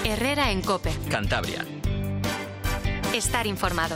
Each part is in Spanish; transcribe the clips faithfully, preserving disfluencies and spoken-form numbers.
Herrera en COPE. Cantabria. Estar informado.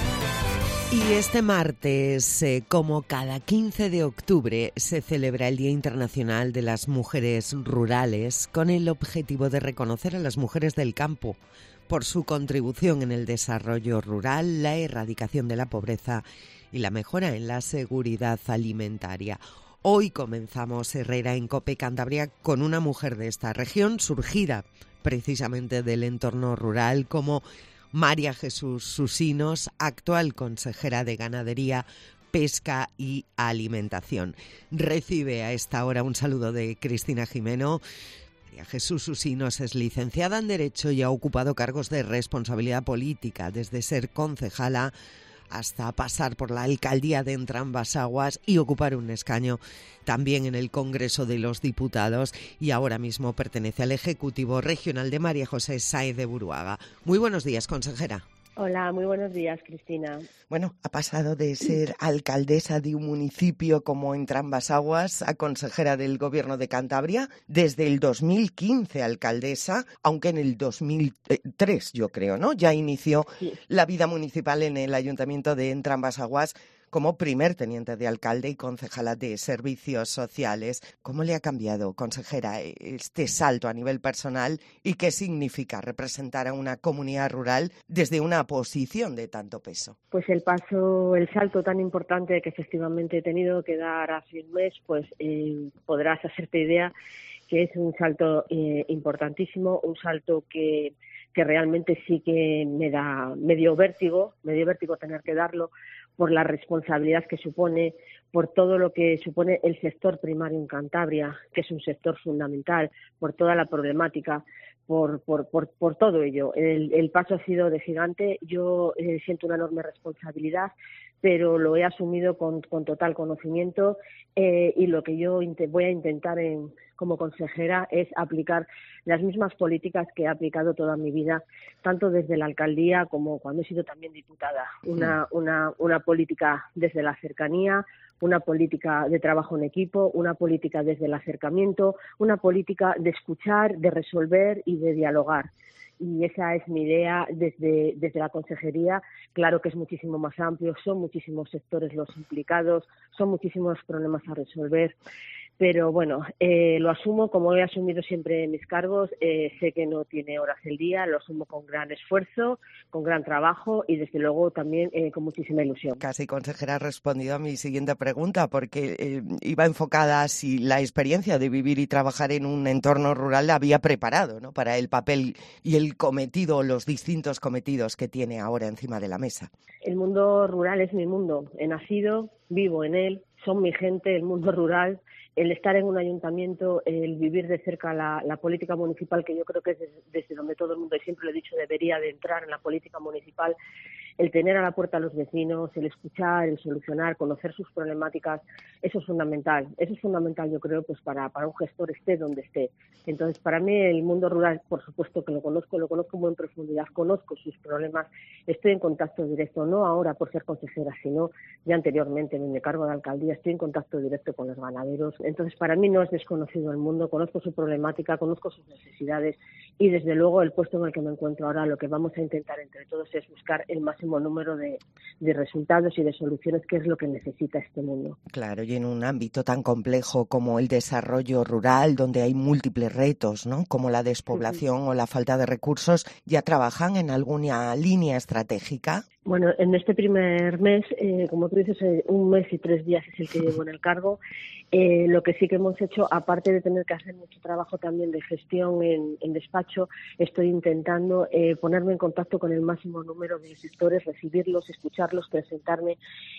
Y este martes, eh, como cada quince de octubre, se celebra el Día Internacional de las Mujeres Rurales con el objetivo de reconocer a las mujeres del campo por su contribución en el desarrollo rural, la erradicación de la pobreza y la mejora en la seguridad alimentaria. Hoy comenzamos Herrera en COPE Cantabria con una mujer de esta región, surgida precisamente del entorno rural, como María Jesús Susinos, actual consejera de Ganadería, Pesca y Alimentación. Recibe a esta hora un saludo de Cristina Jimeno. María Jesús Susinos es licenciada en Derecho y ha ocupado cargos de responsabilidad política, desde ser concejala hasta pasar por la alcaldía de Entrambasaguas y ocupar un escaño también en el Congreso de los Diputados, y ahora mismo pertenece al Ejecutivo Regional de María José Sáenz de Buruaga. Muy buenos días, consejera. Hola, muy buenos días, Cristina. Bueno, ha pasado de ser alcaldesa de un municipio como Entrambasaguas a consejera del Gobierno de Cantabria, desde el dos mil quince alcaldesa, aunque en el dos mil tres, yo creo, ¿no? Ya inició Sí. la vida municipal en el Ayuntamiento de Entrambasaguas como primer teniente de alcalde y concejala de Servicios Sociales. ¿Cómo le ha cambiado, consejera, este salto a nivel personal y qué significa representar a una comunidad rural desde una posición de tanto peso? Pues el paso, el salto tan importante que efectivamente he tenido que dar hace un mes, pues eh, podrás hacerte idea que es un salto eh, importantísimo, un salto que, que realmente sí que me da, me dio vértigo, me dio vértigo tener que darlo, por la responsabilidad que supone, por todo lo que supone el sector primario en Cantabria, que es un sector fundamental, por toda la problemática, por por por, por todo ello. El, el paso ha sido de gigante. Yo eh, siento una enorme responsabilidad, pero lo he asumido con, con total conocimiento eh, y lo que yo int- voy a intentar en, como consejera es aplicar las mismas políticas que he aplicado toda mi vida, tanto desde la alcaldía como cuando he sido también diputada. Una, una, una política desde la cercanía, una política de trabajo en equipo, una política desde el acercamiento, una política de escuchar, de resolver y de dialogar. Y esa es mi idea desde, desde la consejería. Claro que es muchísimo más amplio, son muchísimos sectores los implicados, son muchísimos problemas a resolver. Pero bueno, eh, lo asumo como he asumido siempre mis cargos. Eh, sé que no tiene horas el día, lo asumo con gran esfuerzo, con gran trabajo y desde luego también eh, con muchísima ilusión. Casi, consejera, ha respondido a mi siguiente pregunta, porque eh, iba enfocada a si la experiencia de vivir y trabajar en un entorno rural la había preparado, ¿no?, para el papel y el cometido, los distintos cometidos que tiene ahora encima de la mesa. El mundo rural es mi mundo. He nacido, vivo en él, son mi gente, el mundo rural. El estar en un ayuntamiento, el vivir de cerca la, la política municipal, que yo creo que es desde, desde donde todo el mundo, y siempre lo he dicho, debería de entrar en la política municipal, el tener a la puerta a los vecinos, el escuchar, el solucionar, conocer sus problemáticas, eso es fundamental. Eso es fundamental, yo creo, pues para, para un gestor esté donde esté. Entonces, para mí el mundo rural, por supuesto que lo conozco, lo conozco muy en profundidad, conozco sus problemas, estoy en contacto directo, no ahora por ser consejera, sino ya anteriormente en mi cargo de alcaldía, estoy en contacto directo con los ganaderos. Entonces, para mí no es desconocido el mundo, conozco su problemática, conozco sus necesidades y, desde luego, el puesto en el que me encuentro ahora, lo que vamos a intentar entre todos es buscar el máximo número de, de resultados y de soluciones, que es lo que necesita este mundo. Claro, y en un ámbito tan complejo como el desarrollo rural, donde hay múltiples retos, ¿no?, como la despoblación o la falta de recursos, ¿ya trabajan en alguna línea estratégica? Bueno, en este primer mes, eh, como tú dices, eh, un mes y tres días es el que llevo en el cargo. Eh, lo que sí que hemos hecho, aparte de tener que hacer mucho trabajo también de gestión en, en despacho, estoy intentando eh, ponerme en contacto con el máximo número de sectores, recibirlos, escucharlos, presentarme,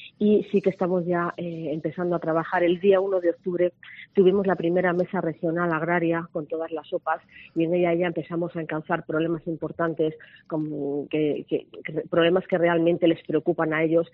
y sí que estamos ya eh, empezando a trabajar. El día uno de octubre tuvimos la primera mesa regional agraria con todas las O P As y en ella ya empezamos a encauzar problemas importantes, como que, que, que, problemas que realmente les preocupan a ellos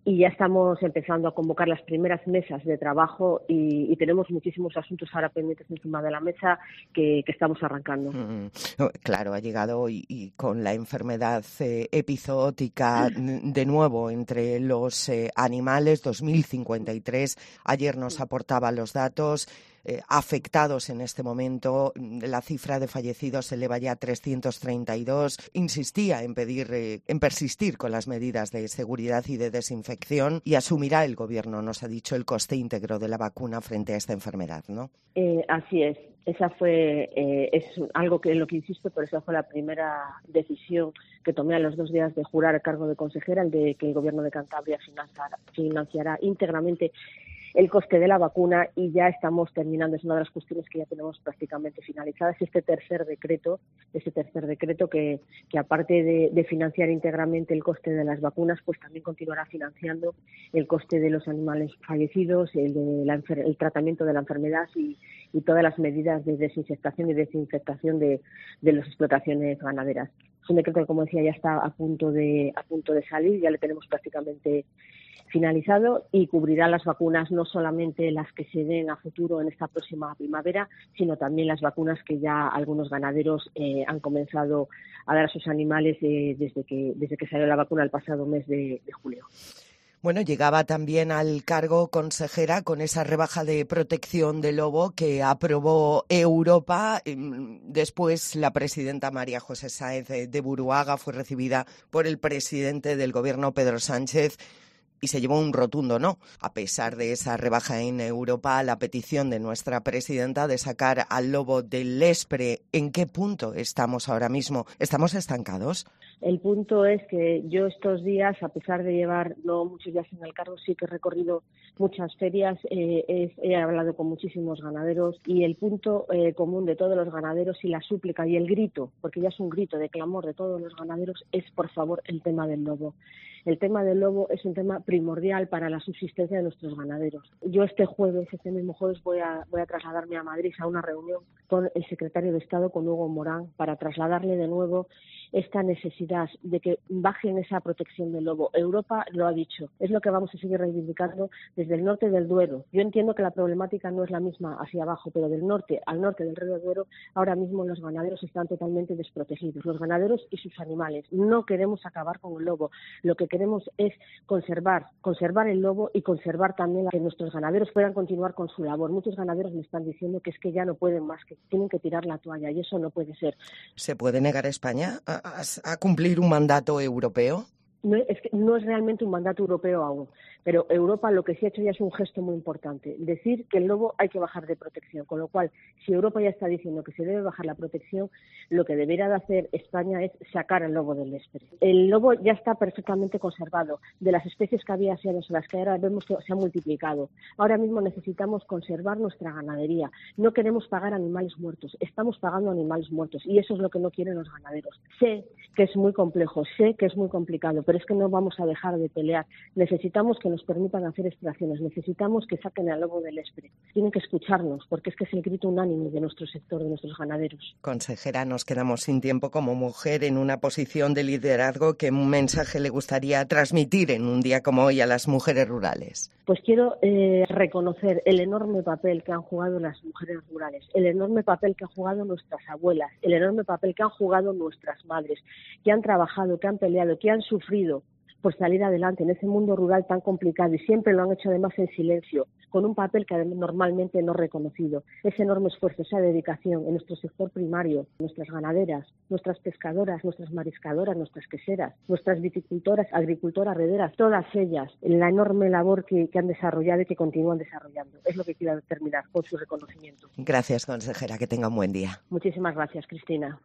y ya estamos empezando a convocar las primeras mesas de trabajo y, y tenemos muchísimos asuntos ahora pendientes encima de la mesa que, que estamos arrancando. Mm, claro, ha llegado y, y con la enfermedad eh, epizootica de nuevo entre los eh, animales, dos mil cincuenta y tres. Ayer nos aportaba los datos. Eh, afectados en este momento, la cifra de fallecidos se eleva ya a trescientos treinta y dos. Insistía en pedir, eh, en persistir con las medidas de seguridad y de desinfección y asumirá el Gobierno, nos ha dicho, el coste íntegro de la vacuna frente a esta enfermedad, ¿no? Eh, así es. Esa fue, eh, es algo que en lo que insisto, pero esa fue la primera decisión que tomé a los dos días de jurar el cargo de consejera, el de que el Gobierno de Cantabria financiará, financiará íntegramente el coste de la vacuna, y ya estamos terminando, es una de las cuestiones que ya tenemos prácticamente finalizadas, este tercer decreto, este tercer decreto que, que aparte de, de financiar íntegramente el coste de las vacunas, pues también continuará financiando el coste de los animales fallecidos, el de la enfer- el tratamiento de la enfermedad y, y todas las medidas de desinfectación y desinfectación de, de las explotaciones ganaderas. Es un decreto que, como decía, ya está a punto de a punto de salir, ya le tenemos prácticamente finalizado y cubrirá las vacunas, no solamente las que se den a futuro en esta próxima primavera, sino también las vacunas que ya algunos ganaderos eh, han comenzado a dar a sus animales eh, desde que desde que salió la vacuna el pasado mes de, de julio. Bueno, llegaba también al cargo consejera con esa rebaja de protección del lobo que aprobó Europa. Después la presidenta María José Sáenz de Buruaga fue recibida por el presidente del Gobierno, Pedro Sánchez, y se llevó un rotundo no. A pesar de esa rebaja en Europa, la petición de nuestra presidenta de sacar al lobo del Lespre, ¿en qué punto estamos ahora mismo? ¿Estamos estancados? El punto es que yo estos días, a pesar de llevar no muchos días en el cargo, sí que he recorrido muchas ferias, eh, he, he hablado con muchísimos ganaderos, y el punto eh, común de todos los ganaderos y la súplica y el grito, porque ya es un grito de clamor de todos los ganaderos, es por favor el tema del lobo. El tema del lobo es un tema primordial para la subsistencia de nuestros ganaderos. Yo este jueves, este mismo jueves, voy a, voy a trasladarme a Madrid a una reunión con el secretario de Estado, con Hugo Morán, para trasladarle de nuevo esta necesidad de que bajen esa protección del lobo. Europa lo ha dicho, es lo que vamos a seguir reivindicando desde el norte del Duero. Yo entiendo que la problemática no es la misma hacia abajo, pero del norte al norte del río Duero, ahora mismo los ganaderos están totalmente desprotegidos, los ganaderos y sus animales. No queremos acabar con el lobo, lo que queremos es conservar, conservar el lobo y conservar también que nuestros ganaderos puedan continuar con su labor. Muchos ganaderos me están diciendo que es que ya no pueden más, que tienen que tirar la toalla, y eso no puede ser. ¿Se puede negar a España a, a, a cumplir un mandato europeo? No es, que no es realmente un mandato europeo aún, pero Europa lo que sí ha hecho ya es un gesto muy importante, decir que el lobo hay que bajar de protección, con lo cual, si Europa ya está diciendo que se debe bajar la protección, lo que debería de hacer España es sacar el lobo del Lespre. El lobo ya está perfectamente conservado, de las especies que había hace años, las que ahora vemos que se ha multiplicado. Ahora mismo necesitamos conservar nuestra ganadería, no queremos pagar animales muertos, estamos pagando animales muertos, y eso es lo que no quieren los ganaderos. Sé que es muy complejo, sé que es muy complicado, pero es que no vamos a dejar de pelear. Necesitamos que nos permitan hacer extracciones, necesitamos que saquen al lobo del Lespre. Tienen que escucharnos, porque es que es el grito unánime de nuestro sector, de nuestros ganaderos. Consejera, nos quedamos sin tiempo. Como mujer en una posición de liderazgo, ¿qué mensaje le gustaría transmitir en un día como hoy a las mujeres rurales? Pues quiero eh, reconocer el enorme papel que han jugado las mujeres rurales, el enorme papel que han jugado nuestras abuelas, el enorme papel que han jugado nuestras madres, que han trabajado, que han peleado, que han sufrido por salir adelante en ese mundo rural tan complicado, y siempre lo han hecho además en silencio, con un papel que normalmente no reconocido. Ese enorme esfuerzo, esa dedicación en nuestro sector primario, nuestras ganaderas, nuestras pescadoras, nuestras mariscadoras, nuestras queseras, nuestras viticultoras, agricultoras, rederas, todas ellas, la enorme labor que, que han desarrollado y que continúan desarrollando. Es lo que quiero terminar, con su reconocimiento. Gracias, consejera, que tenga un buen día. Muchísimas gracias, Cristina.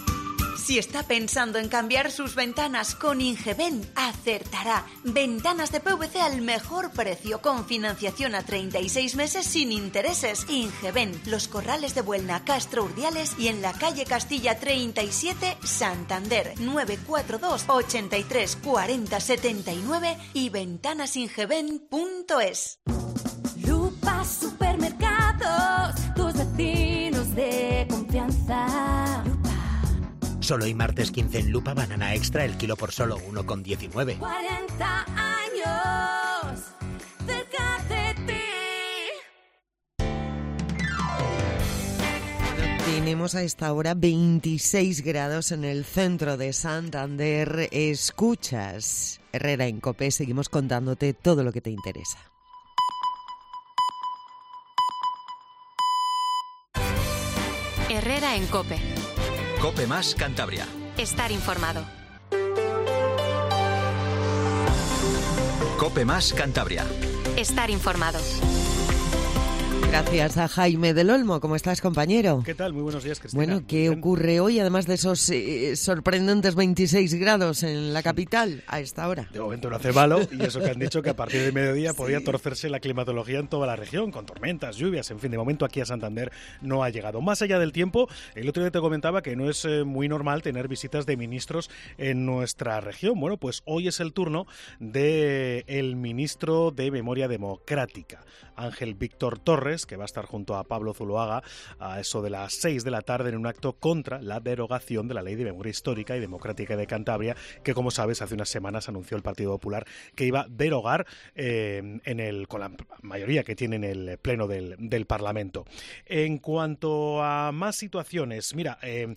Si está pensando en cambiar sus ventanas con Ingeben, acertará. Ventanas de P V C al mejor precio, con financiación a treinta y seis meses sin intereses. Ingeben, Los Corrales de Buelna, Castro Urdiales y en la calle Castilla treinta y siete, Santander, nueve cuatro dos, ochenta y tres, cuarenta, setenta y nueve y ventanasingeben punto es. Lupa Supermercados, tus vecinos de confianza. Solo hoy martes quince en Lupa, banana extra, el kilo por solo uno con diecinueve. cuarenta años. Tenemos a esta hora veintiséis grados en el centro de Santander. Escuchas Herrera en COPE, seguimos contándote todo lo que te interesa. Herrera en COPE. COPE más Cantabria. Estar informado. COPE más Cantabria. Estar informado. Gracias a Jaime del Olmo. ¿Cómo estás, compañero? ¿Qué tal? Muy buenos días, Cristina. Bueno, ¿qué ocurre hoy, además de esos eh, sorprendentes veintiséis grados en la capital a esta hora? De momento no hace malo, y eso que han dicho que a partir de mediodía sí. podía torcerse la climatología en toda la región, con tormentas, lluvias, en fin, de momento aquí a Santander no ha llegado. Más allá del tiempo, el otro día te comentaba que no es eh, muy normal tener visitas de ministros en nuestra región. Bueno, pues hoy es el turno del ministro de Memoria Democrática, Ángel Víctor Torres, que va a estar junto a Pablo Zuloaga a eso de las seis de la tarde en un acto contra la derogación de la Ley de Memoria Histórica y Democrática de Cantabria, que, como sabes, hace unas semanas anunció el Partido Popular que iba a derogar eh, en el, con la mayoría que tiene en el Pleno del, del Parlamento. En cuanto a más situaciones, mira... Eh,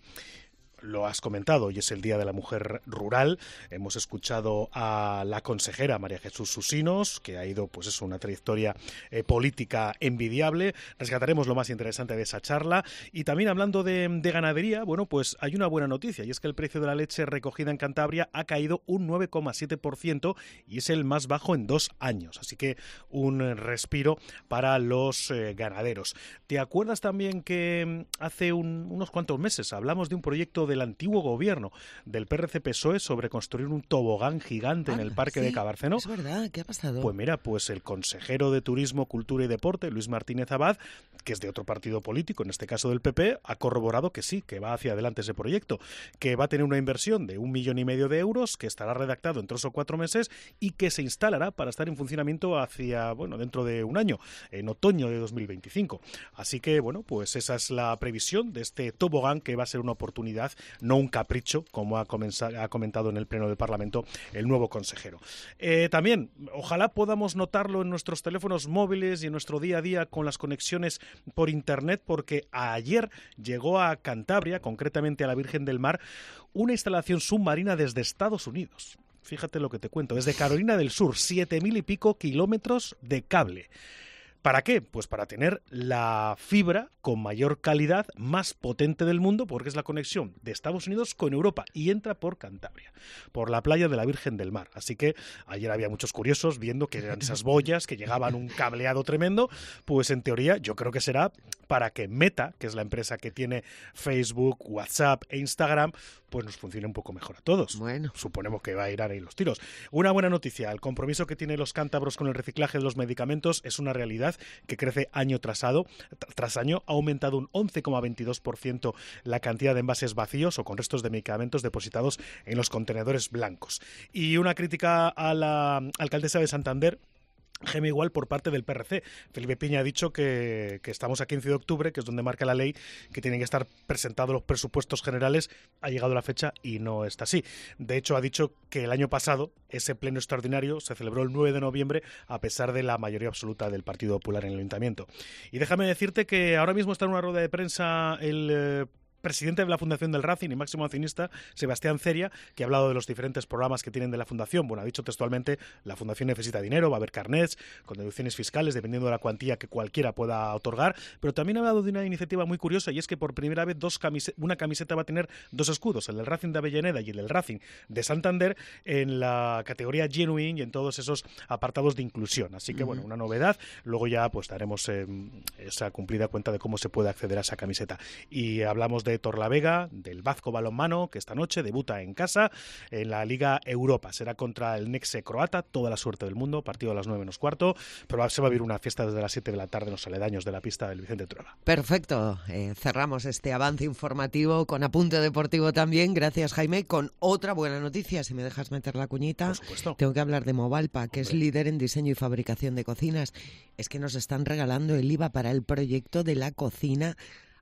Lo has comentado, hoy es el Día de la Mujer Rural. Hemos escuchado a la consejera María Jesús Susinos, que ha ido, pues eso, una trayectoria eh, política envidiable. Rescataremos lo más interesante de esa charla. Y también hablando de, de ganadería, bueno, pues hay una buena noticia, y es que el precio de la leche recogida en Cantabria ha caído un nueve coma siete por ciento y es el más bajo en dos años. Así que un respiro para los eh, ganaderos. ¿Te acuerdas también que hace un, unos cuantos meses hablamos de un proyecto de del antiguo gobierno del P R C P S O E sobre construir un tobogán gigante ah, en el Parque sí, de Cabarceno? Es verdad, ¿qué ha pasado? Pues mira, pues el consejero de Turismo, Cultura y Deporte, Luis Martínez Abad, que es de otro partido político, en este caso del P P, ha corroborado que sí, que va hacia adelante ese proyecto, que va a tener una inversión de un millón y medio de euros, que estará redactado en tres o cuatro meses y que se instalará para estar en funcionamiento hacia, bueno, dentro de un año, en otoño de dos mil veinticinco. Así que, bueno, pues esa es la previsión de este tobogán, que va a ser una oportunidad, no un capricho, como ha, ha comentado en el Pleno del Parlamento el nuevo consejero. Eh, también, ojalá podamos notarlo en nuestros teléfonos móviles y en nuestro día a día con las conexiones por Internet, porque ayer llegó a Cantabria, concretamente a la Virgen del Mar, una instalación submarina desde Estados Unidos. Fíjate lo que te cuento, desde Carolina del Sur, siete mil y pico kilómetros de cable. ¿Para qué? Pues para tener la fibra con mayor calidad, más potente del mundo, porque es la conexión de Estados Unidos con Europa y entra por Cantabria, por la playa de la Virgen del Mar. Así que ayer había muchos curiosos viendo que eran esas boyas que llegaban un cableado tremendo. Pues en teoría yo creo que será para que Meta, que es la empresa que tiene Facebook, WhatsApp e Instagram, pues nos funcione un poco mejor a todos. Bueno, suponemos que va a ir ahí los tiros. Una buena noticia, el compromiso que tienen los cántabros con el reciclaje de los medicamentos es una realidad que crece año tras, tras año. Ha aumentado un once coma veintidós por ciento la cantidad de envases vacíos o con restos de medicamentos depositados en los contenedores blancos. Y una crítica a la alcaldesa de Santander, Geme Igual, por parte del P R C. Felipe Piña ha dicho que, que estamos a quince de octubre, que es donde marca la ley, que tienen que estar presentados los presupuestos generales. Ha llegado la fecha y no está así. De hecho, ha dicho que el año pasado ese pleno extraordinario se celebró el nueve de noviembre a pesar de la mayoría absoluta del Partido Popular en el Ayuntamiento. Y déjame decirte que ahora mismo está en una rueda de prensa el eh, presidente de la Fundación del Racing y máximo accionista, Sebastián Ceria, que ha hablado de los diferentes programas que tienen de la Fundación. Bueno, ha dicho textualmente, la Fundación necesita dinero, va a haber carnets con deducciones fiscales dependiendo de la cuantía que cualquiera pueda otorgar, pero también ha hablado de una iniciativa muy curiosa, y es que por primera vez dos camise- una camiseta va a tener dos escudos, el del Racing de Avellaneda y el del Racing de Santander, en la categoría Genuine y en todos esos apartados de inclusión. Así que, uh-huh. bueno, una novedad. Luego ya pues daremos eh, esa cumplida cuenta de cómo se puede acceder a esa camiseta. Y hablamos de de Torlavega, del Vasco Balonmano, que esta noche debuta en casa en la Liga Europa. Será contra el Nexe croata, toda la suerte del mundo, partido a las nueve menos cuarto, pero se va a vivir una fiesta desde las siete de la tarde en los aledaños de la pista del Vicente Trueba. Perfecto, eh, cerramos este avance informativo con apunte deportivo también, gracias Jaime, con otra buena noticia, si me dejas meter la cuñita. Por supuesto. Tengo que hablar de Movalpa, que Hombre. es líder en diseño y fabricación de cocinas. Es que nos están regalando el I V A para el proyecto de la cocina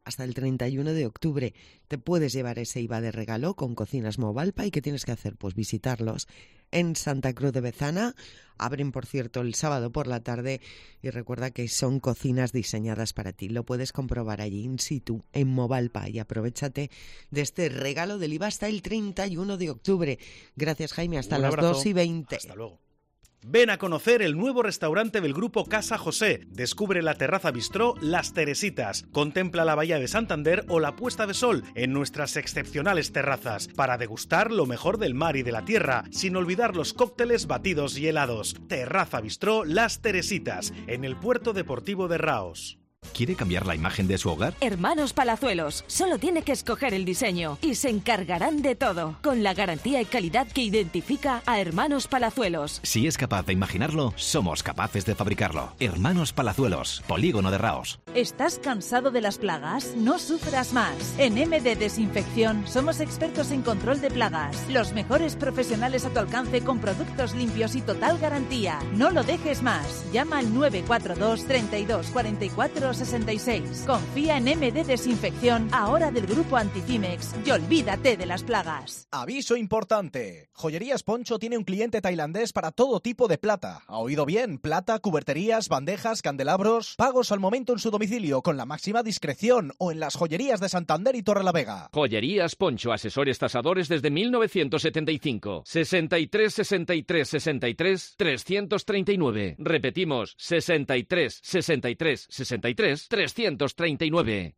hasta el treinta y uno de octubre. Te puedes llevar ese I V A de regalo con Cocinas Movalpa. ¿Y qué tienes que hacer? Pues visitarlos en Santa Cruz de Bezana. Abren, por cierto, el sábado por la tarde y recuerda que son cocinas diseñadas para ti. Lo puedes comprobar allí in situ, en Movalpa, y aprovéchate de este regalo del I V A hasta el treinta y uno de octubre. Gracias, Jaime. Hasta Un las abrazo. dos y veinte. Hasta luego. Ven a conocer el nuevo restaurante del Grupo Casa José. Descubre la terraza bistró Las Teresitas. Contempla la bahía de Santander o la puesta de sol en nuestras excepcionales terrazas para degustar lo mejor del mar y de la tierra, sin olvidar los cócteles, batidos y helados. Terraza bistró Las Teresitas, en el puerto deportivo de Raos. ¿Quiere cambiar la imagen de su hogar? Hermanos Palazuelos, solo tiene que escoger el diseño y se encargarán de todo, con la garantía y calidad que identifica a Hermanos Palazuelos. Si es capaz de imaginarlo, somos capaces de fabricarlo. Hermanos Palazuelos, Polígono de Raos. ¿Estás cansado de las plagas? No sufras más. En M D Desinfección somos expertos en control de plagas. Los mejores profesionales a tu alcance con productos limpios y total garantía. No lo dejes más. Llama al nueve cuatro dos, treinta y dos, cuarenta y cuatro, sesenta y seis. Confía en M D Desinfección, ahora del grupo Anticimex, y olvídate de las plagas. Aviso importante. Joyerías Poncho tiene un cliente tailandés para todo tipo de plata. ¿Ha oído bien? Plata, cuberterías, bandejas, candelabros. Pagos al momento en su domicilio con la máxima discreción o en las joyerías de Santander y Torrelavega. Joyerías Poncho, asesores tasadores desde mil novecientos setenta y cinco. sesenta y tres sesenta y tres sesenta y tres trescientos treinta y nueve. Repetimos, sesenta y tres sesenta y tres sesenta y tres trescientos treinta y nueve.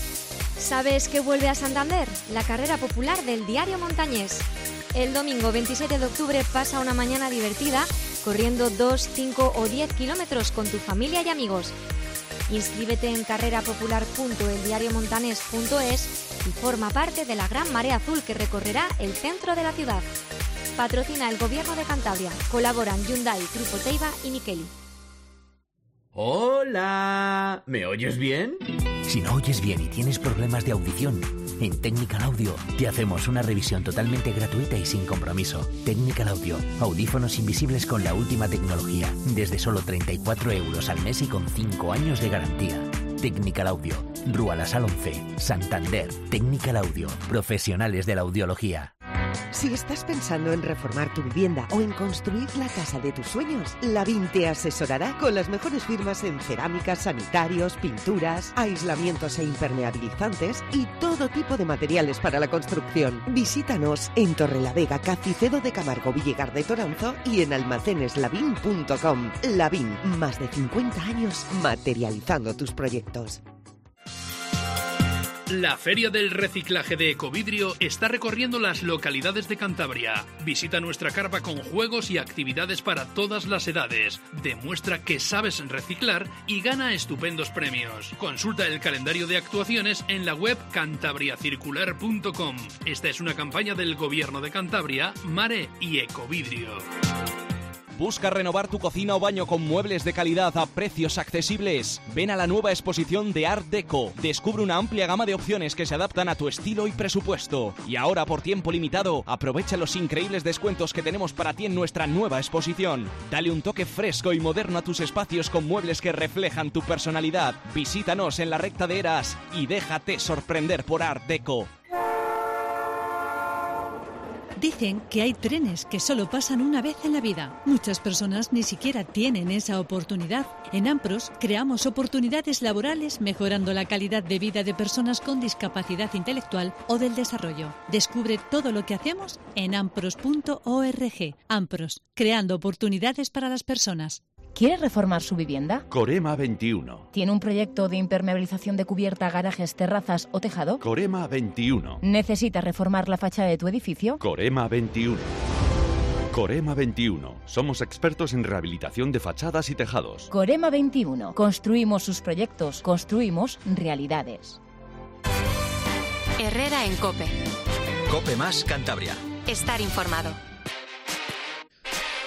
¿Sabes qué vuelve a Santander? La carrera popular del Diario Montañés. El domingo veintisiete de octubre pasa una mañana divertida corriendo dos, cinco o diez kilómetros con tu familia y amigos. Inscríbete en carrera popular punto el diario montanés punto es y forma parte de la gran marea azul que recorrerá el centro de la ciudad. Patrocina el Gobierno de Cantabria. Colaboran Hyundai, Grupo Teiva y Mikeli. ¡Hola! ¿Me oyes bien? Si no oyes bien y tienes problemas de audición, en Technical Audio te hacemos una revisión totalmente gratuita y sin compromiso. Technical Audio, audífonos invisibles con la última tecnología, desde solo treinta y cuatro euros al mes y con cinco años de garantía. Technical Audio, Rua La Sal once, Santander. Technical Audio, profesionales de la audiología. Si estás pensando en reformar tu vivienda o en construir la casa de tus sueños, Lavín te asesorará con las mejores firmas en cerámicas, sanitarios, pinturas, aislamientos e impermeabilizantes y todo tipo de materiales para la construcción. Visítanos en Torrelavega, Cacicedo de Camargo, Villegar de Toranzo y en almacenes lavín punto com. Lavín, más de cincuenta años materializando tus proyectos. La Feria del Reciclaje de Ecovidrio está recorriendo las localidades de Cantabria. Visita nuestra carpa con juegos y actividades para todas las edades. Demuestra que sabes reciclar y gana estupendos premios. Consulta el calendario de actuaciones en la web cantabriacircular punto com. Esta es una campaña del Gobierno de Cantabria, Mare y Ecovidrio. ¿Busca renovar tu cocina o baño con muebles de calidad a precios accesibles? Ven a la nueva exposición de Art Deco. Descubre una amplia gama de opciones que se adaptan a tu estilo y presupuesto. Y ahora, por tiempo limitado, aprovecha los increíbles descuentos que tenemos para ti en nuestra nueva exposición. Dale un toque fresco y moderno a tus espacios con muebles que reflejan tu personalidad. Visítanos en la recta de Eras y déjate sorprender por Art Deco. Dicen que hay trenes que solo pasan una vez en la vida. Muchas personas ni siquiera tienen esa oportunidad. En Ampros creamos oportunidades laborales mejorando la calidad de vida de personas con discapacidad intelectual o del desarrollo. Descubre todo lo que hacemos en ampros punto org. Ampros, creando oportunidades para las personas. ¿Quiere reformar su vivienda? Corema veintiuno. ¿Tiene un proyecto de impermeabilización de cubierta, garajes, terrazas o tejado? Corema veintiuno. ¿Necesita reformar la fachada de tu edificio? Corema veintiuno. Corema veintiuno. Somos expertos en rehabilitación de fachadas y tejados. Corema veintiuno. Construimos sus proyectos, construimos realidades. Herrera en COPE. COPE más Cantabria. Estar informado.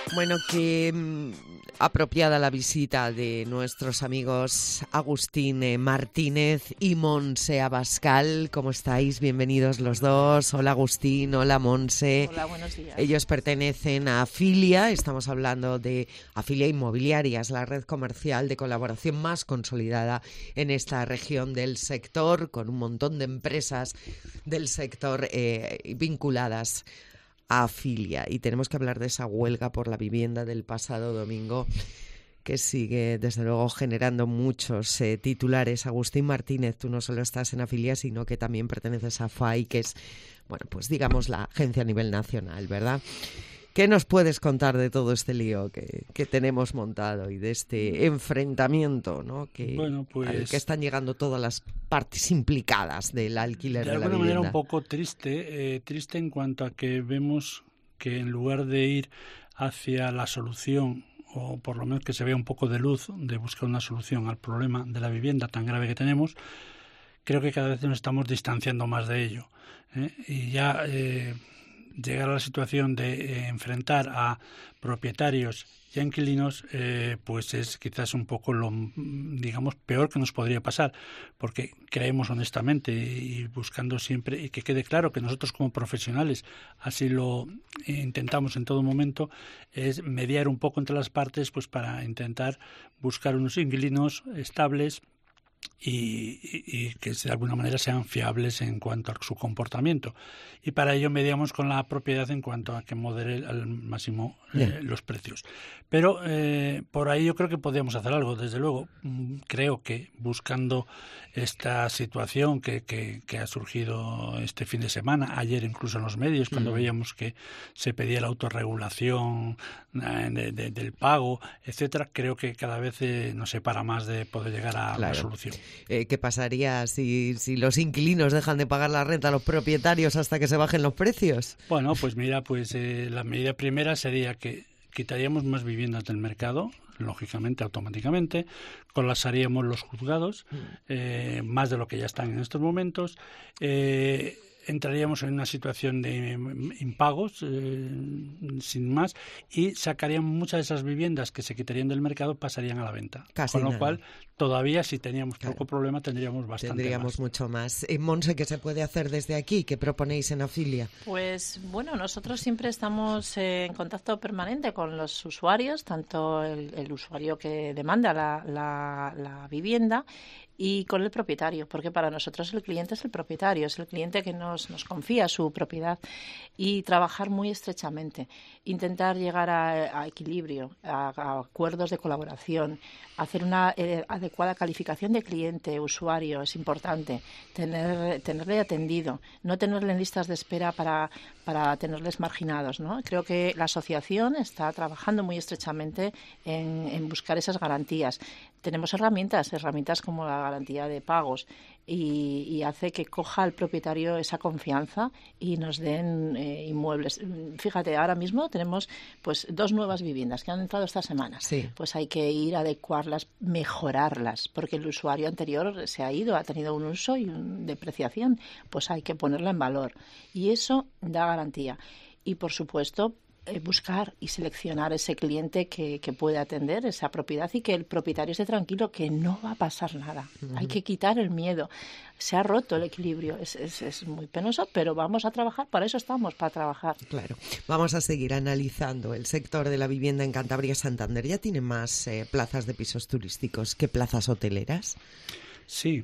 Bueno, que mmm, apropiada la visita de nuestros amigos Agustín eh, Martínez y Montse Abascal. ¿Cómo estáis? Bienvenidos los dos. Hola Agustín, hola Montse. Hola, buenos días. Ellos pertenecen a Afilia, estamos hablando de Afilia Inmobiliarias, la red comercial de colaboración más consolidada en esta región del sector, con un montón de empresas del sector eh, vinculadas a Afilia. Y tenemos que hablar de esa huelga por la vivienda del pasado domingo, que sigue, desde luego, generando muchos eh, titulares. Agustín Martínez, tú no solo estás en Afilia, sino que también perteneces a F A I, que es, bueno, pues digamos la agencia a nivel nacional, ¿verdad? ¿Qué nos puedes contar de todo este lío que, que tenemos montado y de este enfrentamiento, ¿no? que, bueno, pues, al que están llegando todas las partes implicadas del alquiler de, de la alguna vivienda? manera un poco triste, eh, triste en cuanto a que vemos que en lugar de ir hacia la solución, o por lo menos que se vea un poco de luz, de buscar una solución al problema de la vivienda tan grave que tenemos, creo que cada vez nos estamos distanciando más de ello. ¿eh? Y ya eh, llegar a la situación de eh, enfrentar a propietarios y a inquilinos, eh, pues es quizás un poco lo, digamos, peor que nos podría pasar, porque creemos honestamente y buscando siempre, y que quede claro que nosotros como profesionales así lo intentamos en todo momento, es mediar un poco entre las partes, pues para intentar buscar unos inquilinos estables Y, y, y que de alguna manera sean fiables en cuanto a su comportamiento. Y para ello mediamos con la propiedad en cuanto a que modere al máximo eh, los precios. Pero eh, por ahí yo creo que podríamos hacer algo. Desde luego, creo que buscando esta situación que, que, que ha surgido este fin de semana, ayer incluso en los medios, cuando mm. veíamos que se pedía la autorregulación de, de, del pago, etcétera, creo que cada vez eh, nos separa más de poder llegar a claro. una solución. Eh, ¿Qué pasaría si, si los inquilinos dejan de pagar la renta a los propietarios hasta que se bajen los precios? Bueno, pues mira, pues eh, la medida primera sería que quitaríamos más viviendas del mercado, lógicamente, automáticamente, colapsaríamos los juzgados, eh, más de lo que ya están en estos momentos, eh, entraríamos en una situación de impagos, eh, sin más, y sacaríamos muchas de esas viviendas que se quitarían del mercado, pasarían a la venta. Casi Con lo nada. cual, todavía si teníamos claro. poco problema, tendríamos bastante Tendríamos más. mucho más. Eh, Montse, ¿qué se puede hacer desde aquí? ¿Qué proponéis en Afilia? Pues bueno, nosotros siempre estamos eh, en contacto permanente con los usuarios, tanto el, el usuario que demanda la, la, la vivienda y con el propietario, porque para nosotros el cliente es el propietario, es el cliente que nos, nos confía su propiedad, y trabajar muy estrechamente, intentar llegar a, a equilibrio, a, a acuerdos de colaboración, hacer una eh, adecuada calificación de cliente, usuario, es importante, tener, tenerle atendido, no tenerle en listas de espera para, para tenerles marginados, ¿no? Creo que la asociación está trabajando muy estrechamente en, en buscar esas garantías. Tenemos herramientas, herramientas como la garantía de pagos, y, y hace que coja al propietario esa confianza y nos den eh, inmuebles. Fíjate, ahora mismo tenemos pues dos nuevas viviendas que han entrado esta semana. Sí. Pues hay que ir a adecuarlas, mejorarlas, porque el usuario anterior se ha ido, ha tenido un uso y una depreciación, pues hay que ponerla en valor. Y eso da garantía. Y, por supuesto, buscar y seleccionar ese cliente que, que puede atender esa propiedad y que el propietario esté tranquilo, que no va a pasar nada. Uh-huh. Hay que quitar el miedo. Se ha roto el equilibrio. Es, es, es muy penoso, pero vamos a trabajar. Para eso estamos, para trabajar. Claro. Vamos a seguir analizando el sector de la vivienda en Cantabria. Santander ya tiene más eh, plazas de pisos turísticos que plazas hoteleras. Sí.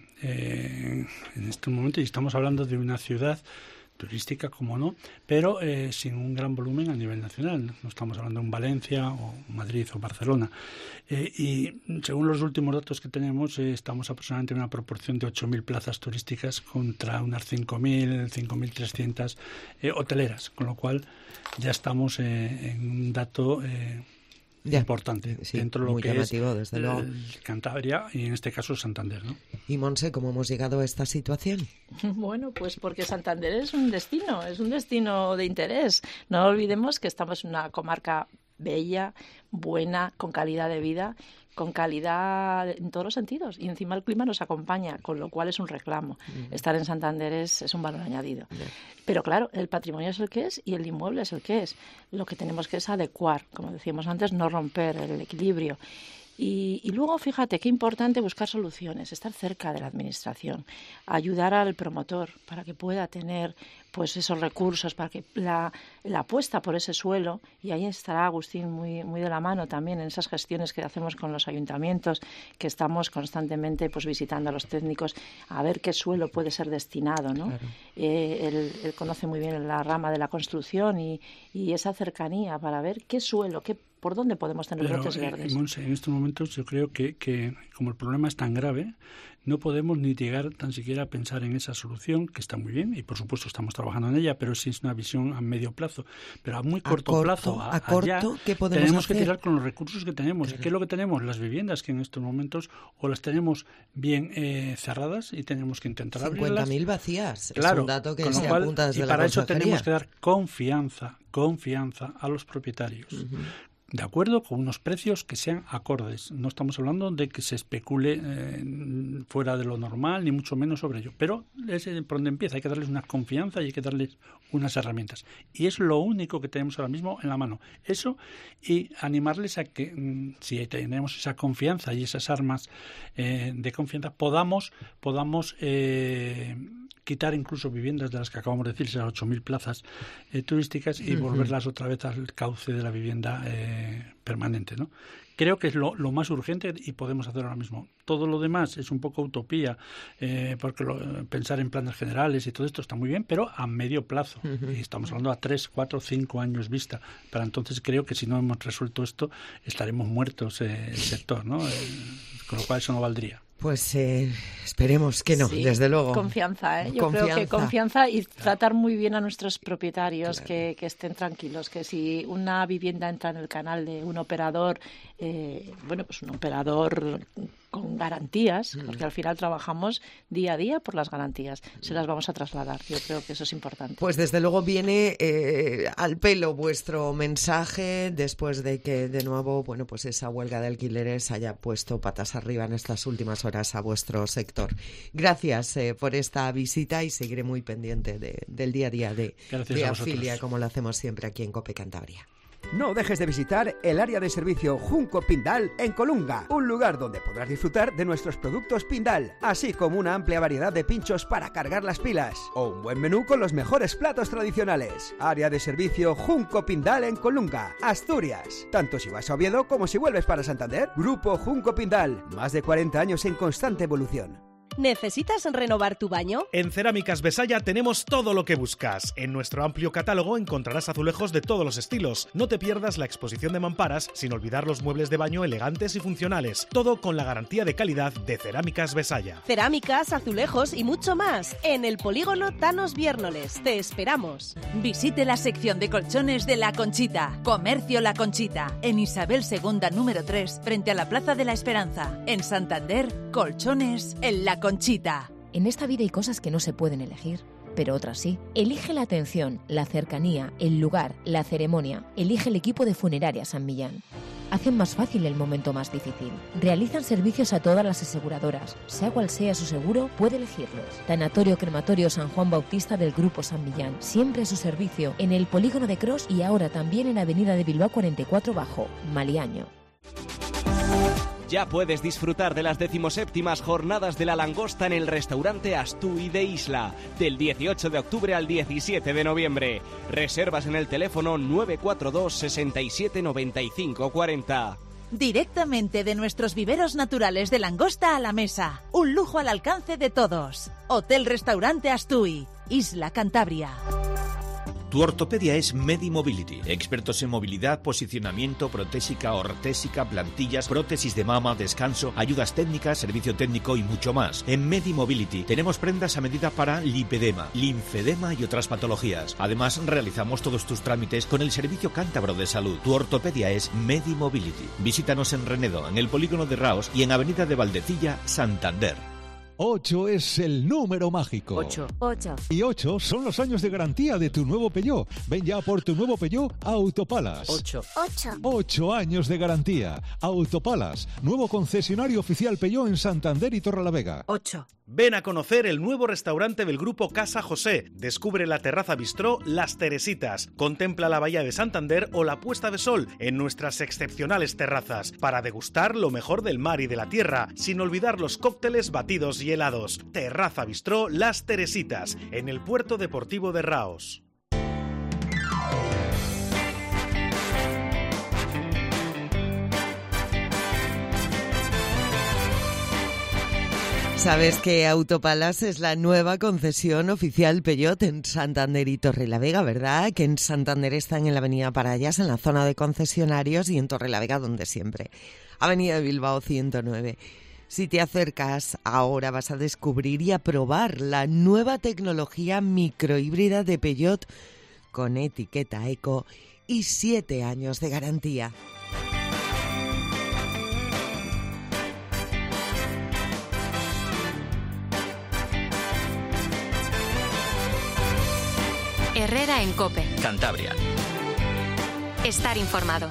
Eh, en este momento, y estamos hablando de una ciudad turística, como no, pero eh, sin un gran volumen a nivel nacional. No estamos hablando en Valencia o Madrid o Barcelona. Eh, y según los últimos datos que tenemos, eh, estamos aproximadamente en una proporción de ocho mil plazas turísticas contra unas cinco mil, cinco mil trescientas eh, hoteleras, con lo cual ya estamos eh, en un dato eh, Ya. importante sí, dentro de lo muy que llamativo, es desde luego. Cantabria y en este caso Santander, ¿no? Y Montse, ¿cómo hemos llegado a esta situación? Bueno, pues porque Santander es un destino, es un destino de interés. No olvidemos que estamos en una comarca bella, buena, con calidad de vida, con calidad en todos los sentidos. Y encima el clima nos acompaña, con lo cual es un reclamo. Uh-huh. Estar en Santander es, es un valor añadido. Uh-huh. Pero claro, el patrimonio es el que es y el inmueble es el que es. Lo que tenemos que es adecuar, como decíamos antes, no romper el equilibrio. Y, y luego, fíjate, qué importante buscar soluciones, estar cerca de la administración, ayudar al promotor para que pueda tener pues esos recursos, para que la, la apuesta por ese suelo, y ahí estará Agustín muy, muy de la mano también en esas gestiones que hacemos con los ayuntamientos, que estamos constantemente pues visitando a los técnicos a ver qué suelo puede ser destinado, ¿no? Claro. Eh, él, él conoce muy bien la rama de la construcción y, y esa cercanía para ver qué suelo, qué por dónde podemos tener Pero, brotes eh, verdes. Monse, en estos momentos yo creo que, que como el problema es tan grave, no podemos ni llegar tan siquiera a pensar en esa solución, que está muy bien, y por supuesto estamos trabajando en ella, pero sí es una visión a medio plazo. Pero a muy corto, a corto plazo, a, a corto, allá, ¿qué podemos tenemos hacer? que tirar con los recursos que tenemos. Claro. ¿Y qué es lo que tenemos? Las viviendas, que en estos momentos o las tenemos bien eh, cerradas y tenemos que intentar abrirlas. cincuenta mil vacías, claro, es un dato que con se cual, apunta desde y la para eso consejería. tenemos que dar confianza, confianza a los propietarios. Uh-huh. De acuerdo con unos precios que sean acordes. No estamos hablando de que se especule eh, fuera de lo normal, ni mucho menos sobre ello. Pero es por donde empieza. Hay que darles una confianza y hay que darles unas herramientas. Y es lo único que tenemos ahora mismo en la mano. Eso, y animarles a que, mm, si tenemos esa confianza y esas armas eh, de confianza, podamos, podamos eh, quitar incluso viviendas de las que acabamos de decir, esas ocho mil plazas eh, turísticas, y uh-huh. volverlas otra vez al cauce de la vivienda eh, permanente, ¿no? Creo que es lo, lo más urgente y podemos hacerlo ahora mismo. Todo lo demás es un poco utopía, eh, porque lo, pensar en planes generales y todo esto está muy bien, pero a medio plazo. Uh-huh. Y estamos hablando a tres, cuatro, cinco años vista. Para entonces creo que si no hemos resuelto esto, estaremos muertos eh, el sector, ¿no? Eh, con lo cual eso no valdría. Pues eh, esperemos que no, sí, desde luego. Confianza, ¿eh? Yo confianza. creo que confianza y tratar muy bien a nuestros propietarios, claro. que, que estén tranquilos, que si una vivienda entra en el canal de un operador, eh, bueno, pues un operador con garantías, porque al final trabajamos día a día por las garantías, se las vamos a trasladar. Yo creo que eso es importante. Pues desde luego viene eh, al pelo vuestro mensaje después de que de nuevo, bueno, pues esa huelga de alquileres haya puesto patas arriba en estas últimas horas a vuestro sector. Gracias eh, por esta visita y seguiré muy pendiente de, del día a día de, de Afilia, como lo hacemos siempre aquí en COPE Cantabria. No dejes de visitar el área de servicio Junco Pindal en Colunga, un lugar donde podrás disfrutar de nuestros productos Pindal, así como una amplia variedad de pinchos para cargar las pilas, o un buen menú con los mejores platos tradicionales. Área de servicio Junco Pindal en Colunga, Asturias. Tanto si vas a Oviedo como si vuelves para Santander. Grupo Junco Pindal, más de cuarenta años en constante evolución. ¿Necesitas renovar tu baño? En Cerámicas Besaya tenemos todo lo que buscas. En nuestro amplio catálogo encontrarás azulejos de todos los estilos. No te pierdas la exposición de mamparas, sin olvidar los muebles de baño elegantes y funcionales. Todo con la garantía de calidad de Cerámicas Besaya. Cerámicas, azulejos y mucho más. En el polígono Thanos Viérnoles. Te esperamos. Visite la sección de colchones de La Conchita. Comercio La Conchita. En Isabel segunda número tres, frente a la Plaza de la Esperanza. En Santander, colchones en La Conchita. Conchita. En esta vida hay cosas que no se pueden elegir, pero otras sí. Elige la atención, la cercanía, el lugar, la ceremonia. Elige el equipo de Funeraria San Millán. Hacen más fácil el momento más difícil. Realizan servicios a todas las aseguradoras. Sea cual sea su seguro, puede elegirlos. Tanatorio Crematorio San Juan Bautista del Grupo San Millán. Siempre a su servicio en el Polígono de Cros y ahora también en Avenida de Bilbao cuarenta y cuatro Bajo, Maliaño. Ya puedes disfrutar de las decimoséptimas jornadas de la langosta en el restaurante Astui de Isla, del dieciocho de octubre al diecisiete de noviembre. Reservas en el teléfono nueve cuatro dos, seis siete, nueve cinco cuatro cero. Directamente de nuestros viveros naturales de langosta a la mesa. Un lujo al alcance de todos. Hotel Restaurante Astui, Isla Cantabria. Tu ortopedia es Medimobility, expertos en movilidad, posicionamiento, protésica, ortésica, plantillas, prótesis de mama, descanso, ayudas técnicas, servicio técnico y mucho más. En Medimobility tenemos prendas a medida para lipedema, linfedema y otras patologías. Además, realizamos todos tus trámites con el Servicio Cántabro de Salud. Tu ortopedia es Medimobility. Visítanos en Renedo, en el Polígono de Raos y en Avenida de Valdecilla, Santander. ocho es el número mágico. ocho. ocho. Y ocho son los años de garantía de tu nuevo Peugeot. Ven ya por tu nuevo Peugeot a Autopalas. ocho. ocho. ocho años de garantía. Autopalas, nuevo concesionario oficial Peugeot en Santander y Torrelavega. ocho. Ven a conocer el nuevo restaurante del Grupo Casa José. Descubre la terraza bistró Las Teresitas. Contempla la bahía de Santander o la puesta de sol en nuestras excepcionales terrazas para degustar lo mejor del mar y de la tierra, sin olvidar los cócteles, batidos y helados. Terraza bistró Las Teresitas, en el Puerto Deportivo de Raos. ¿Sabes que Autopalas es la nueva concesión oficial Peugeot en Santander y Torrelavega, verdad? Que en Santander están en la avenida Parayas, en la zona de concesionarios, y en Torrelavega donde siempre. Avenida de Bilbao ciento nueve. Si te acercas, ahora vas a descubrir y a probar la nueva tecnología microhíbrida de Peugeot con etiqueta eco y siete años de garantía. Herrera en COPE. Cantabria. Estar informado.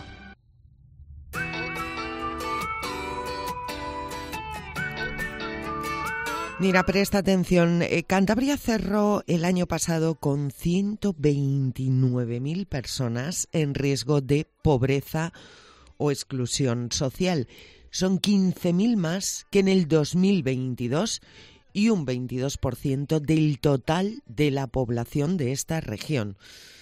Mira, presta atención. Eh, Cantabria cerró el año pasado con ciento veintinueve mil personas en riesgo de pobreza o exclusión social. Son quince mil más que en el dos mil veintidós y un veintidós por ciento del total de la población de esta región.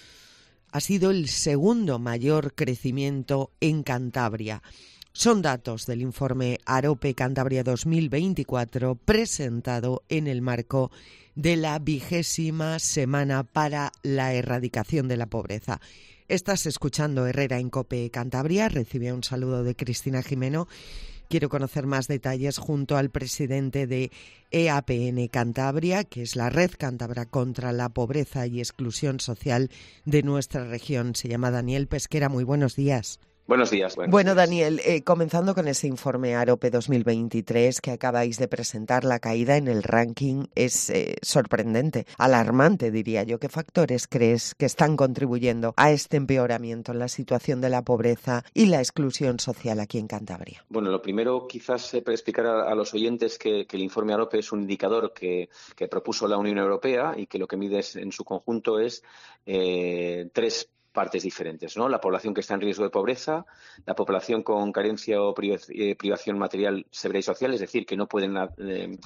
Ha sido el segundo mayor crecimiento en Cantabria. Son datos del informe AROPE Cantabria dos mil veinticuatro presentado en el marco de la vigésima Semana para la Erradicación de la Pobreza. Estás escuchando Herrera en COPE Cantabria. Recibe un saludo de Cristina Jimeno. Quiero conocer más detalles junto al presidente de E A P N Cantabria, que es la Red Cántabra contra la Pobreza y Exclusión Social de nuestra región. Se llama Daniel Pesquera. Muy buenos días. Buenos días. Buenos bueno, días. Daniel, eh, comenzando con ese informe AROPE dos mil veintitrés que acabáis de presentar, la caída en el ranking es eh, sorprendente, alarmante, diría yo. ¿Qué factores crees que están contribuyendo a este empeoramiento en la situación de la pobreza y la exclusión social aquí en Cantabria? Bueno, lo primero quizás eh, para explicar a, a los oyentes que, que el informe AROPE es un indicador que, que propuso la Unión Europea y que lo que mide es, en su conjunto es eh, tres partes diferentes, ¿no? La población que está en riesgo de pobreza, la población con carencia o privación material severa y social, es decir, que no pueden eh,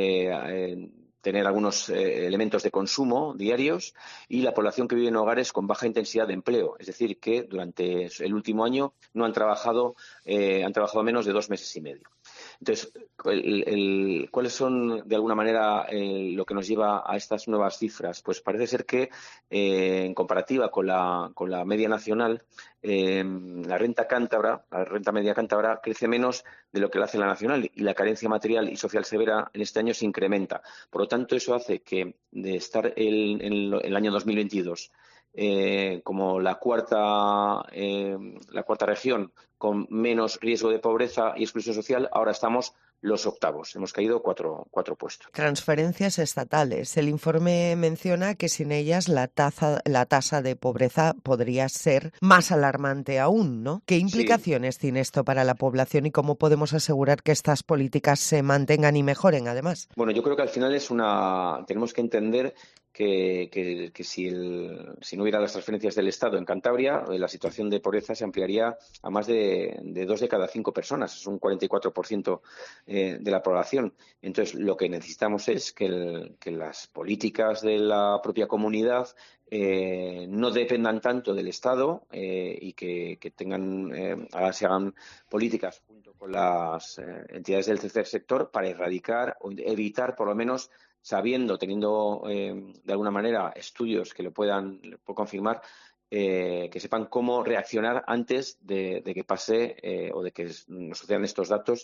eh, tener algunos eh, elementos de consumo diarios, y la población que vive en hogares con baja intensidad de empleo, es decir, que durante el último año no han trabajado, eh, han trabajado menos de dos meses y medio. Entonces, el, el, ¿cuáles son, de alguna manera, eh, lo que nos lleva a estas nuevas cifras? Pues parece ser que, eh, en comparativa con la, con la media nacional, eh, la renta cántabra, la renta media cántabra, crece menos de lo que lo hace la nacional, y la carencia material y social severa en este año se incrementa. Por lo tanto, eso hace que, de estar en el, el año dos mil veintidós eh, como la cuarta, eh, la cuarta región con menos riesgo de pobreza y exclusión social, ahora estamos los octavos. Hemos caído cuatro, cuatro puestos. Transferencias estatales. El informe menciona que sin ellas la tasa, la tasa de pobreza podría ser más alarmante aún, ¿no? ¿Qué implicaciones sí. tiene esto para la población y cómo podemos asegurar que estas políticas se mantengan y mejoren, además? Bueno, yo creo que al final es una... tenemos que entender que, que, que si, el, si no hubiera las transferencias del Estado en Cantabria, la situación de pobreza se ampliaría a más de, de dos de cada cinco personas. Es un cuarenta y cuatro por ciento eh, de la población. Entonces, lo que necesitamos es que, el, que las políticas de la propia comunidad eh, no dependan tanto del Estado eh, y que, que tengan, eh, ahora se hagan políticas junto con las eh, entidades del tercer sector para erradicar o evitar, por lo menos, sabiendo, teniendo eh, de alguna manera estudios que lo puedan, lo puedan confirmar, eh, que sepan cómo reaccionar antes de, de que pase eh, o de que nos sucedan estos datos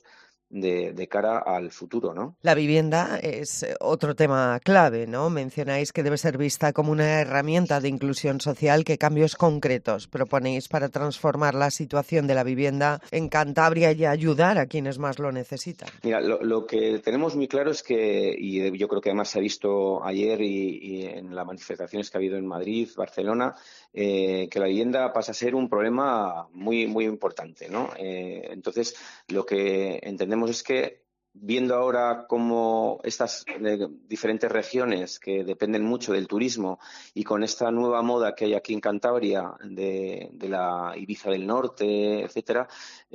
de, de cara al futuro, ¿no? La vivienda es otro tema clave, ¿no? Mencionáis que debe ser vista como una herramienta de inclusión social. ¿Qué cambios concretos proponéis para transformar la situación de la vivienda en Cantabria y ayudar a quienes más lo necesitan? Mira, lo, lo que tenemos muy claro es que, y yo creo que además se ha visto ayer y, y en las manifestaciones que ha habido en Madrid, Barcelona, eh, que la vivienda pasa a ser un problema muy, muy importante, ¿no? Eh, entonces, lo que entendemos es que, viendo ahora cómo estas eh, diferentes regiones que dependen mucho del turismo y con esta nueva moda que hay aquí en Cantabria de, de la Ibiza del Norte, etcétera,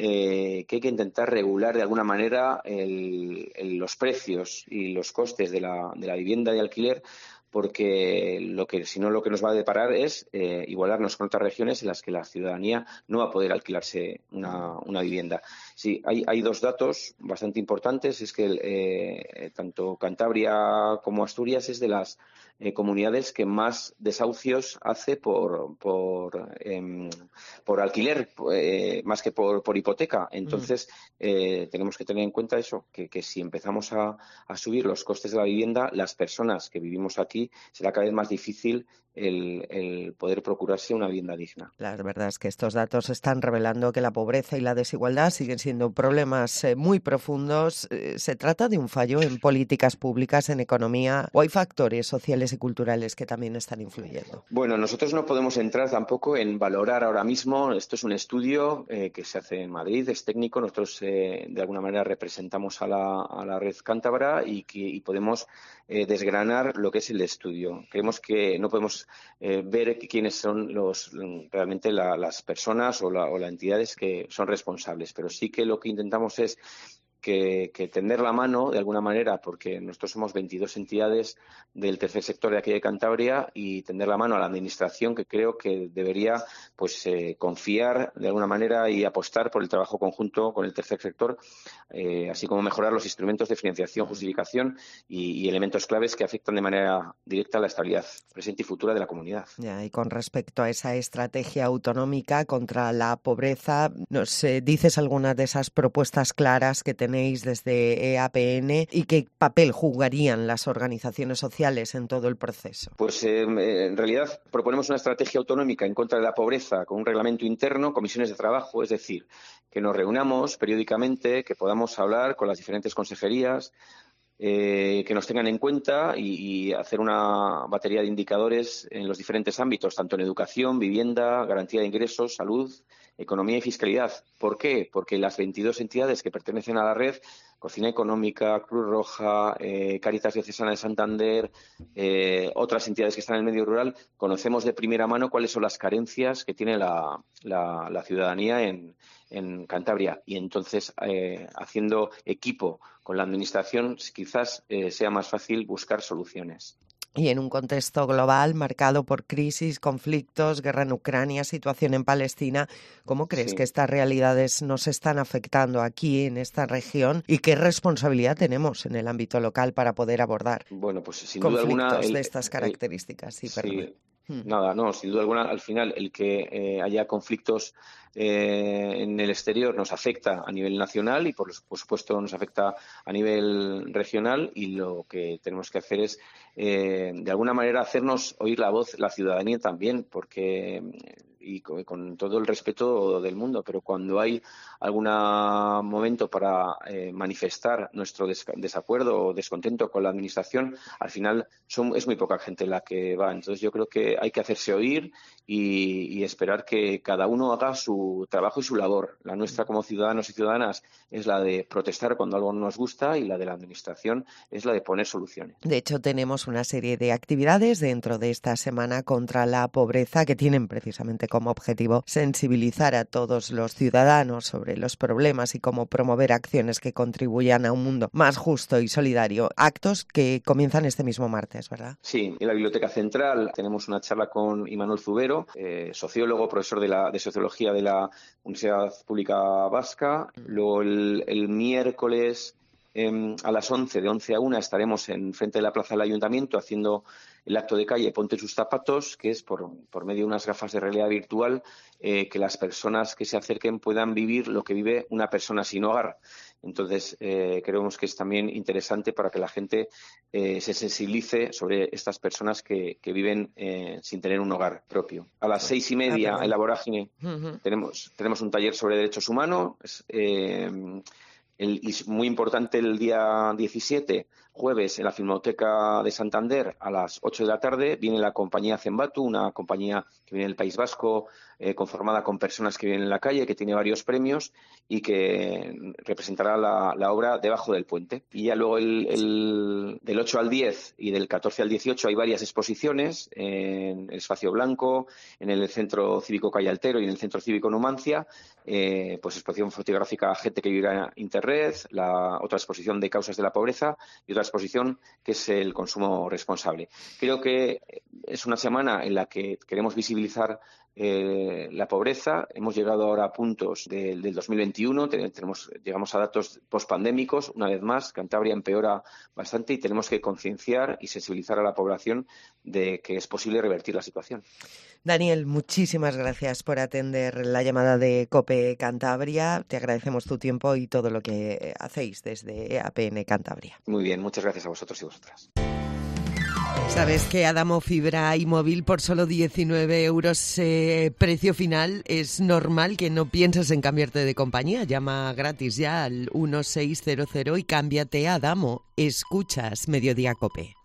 eh, que hay que intentar regular de alguna manera el, el, los precios y los costes de la, de la vivienda de alquiler, porque lo que si no lo que nos va a deparar es eh, igualarnos con otras regiones en las que la ciudadanía no va a poder alquilarse una, una vivienda. Sí, hay, hay dos datos bastante importantes. Es que eh, tanto Cantabria como Asturias es de las eh, comunidades que más desahucios hace por por, eh, por alquiler, eh, más que por, por hipoteca. Entonces, eh, tenemos que tener en cuenta eso, que, que si empezamos a, a subir los costes de la vivienda, las personas que vivimos aquí será cada vez más difícil el, el poder procurarse una vivienda digna. La verdad es que estos datos están revelando que la pobreza y la desigualdad siguen siendo problemas eh, muy profundos. Eh, ¿Se trata de un fallo en políticas públicas, en economía, o hay factores sociales y culturales que también están influyendo? Bueno, nosotros no podemos entrar tampoco en valorar ahora mismo. Esto es un estudio eh, que se hace en Madrid, es técnico. Nosotros eh, de alguna manera representamos a la, a la red cántabra y, que, y podemos eh, desgranar lo que es el estudio. Creemos que no podemos eh, ver quiénes son los realmente la, las personas o, la, o las entidades que son responsables, pero sí que lo que intentamos es Que, que tender la mano de alguna manera, porque nosotros somos veintidós entidades del tercer sector de aquí de Cantabria, y tender la mano a la administración, que creo que debería pues eh, confiar de alguna manera y apostar por el trabajo conjunto con el tercer sector, eh, así como mejorar los instrumentos de financiación, justificación y, y elementos claves que afectan de manera directa a la estabilidad presente y futura de la comunidad. Ya, y con respecto a esa estrategia autonómica contra la pobreza, ¿nos eh, dices algunas de esas propuestas claras que tenemos desde E A P N y qué papel jugarían las organizaciones sociales en todo el proceso? Pues eh, en realidad proponemos una estrategia autonómica en contra de la pobreza con un reglamento interno, comisiones de trabajo, es decir, que nos reunamos periódicamente, que podamos hablar con las diferentes consejerías, Eh, que nos tengan en cuenta y, y hacer una batería de indicadores en los diferentes ámbitos, tanto en educación, vivienda, garantía de ingresos, salud, economía y fiscalidad. ¿Por qué? Porque las veintidós entidades que pertenecen a la red, Cocina Económica, Cruz Roja, eh, Cáritas Diocesana de Santander, eh, otras entidades que están en el medio rural, conocemos de primera mano cuáles son las carencias que tiene la, la, la ciudadanía en, en Cantabria. Y entonces, eh, haciendo equipo con la Administración, quizás eh, sea más fácil buscar soluciones. Y en un contexto global marcado por crisis, conflictos, guerra en Ucrania, situación en Palestina, ¿cómo crees Sí. que estas realidades nos están afectando aquí en esta región y qué responsabilidad tenemos en el ámbito local para poder abordar Bueno, pues sin duda conflictos alguna el- de estas el- características? Sí, Sí, perdón. Hmm. nada, no, sin duda alguna, al final, el que eh, haya conflictos eh, en el exterior nos afecta a nivel nacional y, por, por supuesto, nos afecta a nivel regional, y lo que tenemos que hacer es, eh, de alguna manera, hacernos oír la voz, la ciudadanía también, porque, y con, con todo el respeto del mundo, pero cuando hay algún momento para eh, manifestar nuestro des- desacuerdo o descontento con la Administración, al final son, es muy poca gente la que va. Entonces yo creo que hay que hacerse oír y, y esperar que cada uno haga su trabajo y su labor. La nuestra como ciudadanos y ciudadanas es la de protestar cuando algo no nos gusta, y la de la Administración es la de poner soluciones. De hecho, tenemos una serie de actividades dentro de esta semana contra la pobreza que tienen precisamente como objetivo sensibilizar a todos los ciudadanos sobre los problemas y cómo promover acciones que contribuyan a un mundo más justo y solidario. Actos que comienzan este mismo martes, ¿verdad? Sí, en la Biblioteca Central tenemos una charla con Imanol Zubero, eh, sociólogo, profesor de, la, de Sociología de la Universidad Pública Vasca. Luego el, el miércoles eh, a las once, de once a una, estaremos en frente de la Plaza del Ayuntamiento haciendo el acto de calle Ponte tus zapatos, que es por, por medio de unas gafas de realidad virtual eh, que las personas que se acerquen puedan vivir lo que vive una persona sin hogar. Entonces, eh, creemos que es también interesante para que la gente eh, se sensibilice sobre estas personas que, que viven eh, sin tener un hogar propio. A las seis y media, en la Vorágine, uh-huh. tenemos, tenemos un taller sobre derechos humanos. Eh, el, y muy importante el día diecisiete, jueves, en la Filmoteca de Santander, a las ocho de la tarde, viene la compañía Zembatu, una compañía que viene del País Vasco, eh, conformada con personas que viven en la calle, que tiene varios premios y que representará la, la obra Debajo del puente. Y ya luego el, el, del ocho al diez y del catorce al dieciocho hay varias exposiciones en el Espacio Blanco, en el Centro Cívico Calle Altero y en el Centro Cívico Numancia, eh, pues exposición fotográfica Gente que vive en Interred, la otra exposición de Causas de la Pobreza y otra exposición que es el consumo responsable. Creo que es una semana en la que queremos visibilizar eh, la pobreza. Hemos llegado ahora a puntos de, del dos mil veintiuno, tenemos, llegamos a datos pospandémicos. Una vez más, Cantabria empeora bastante y tenemos que concienciar y sensibilizar a la población de que es posible revertir la situación. Daniel, muchísimas gracias por atender la llamada de COPE Cantabria. Te agradecemos tu tiempo y todo lo que hacéis desde A P N Cantabria. Muy bien, muchas gracias a vosotros y vosotras. Sabes que Adamo Fibra y Móvil por solo diecinueve euros eh, precio final. Es normal que no pienses en cambiarte de compañía. Llama gratis ya al uno seis cero cero y cámbiate a Adamo. Escuchas Mediodía COPE.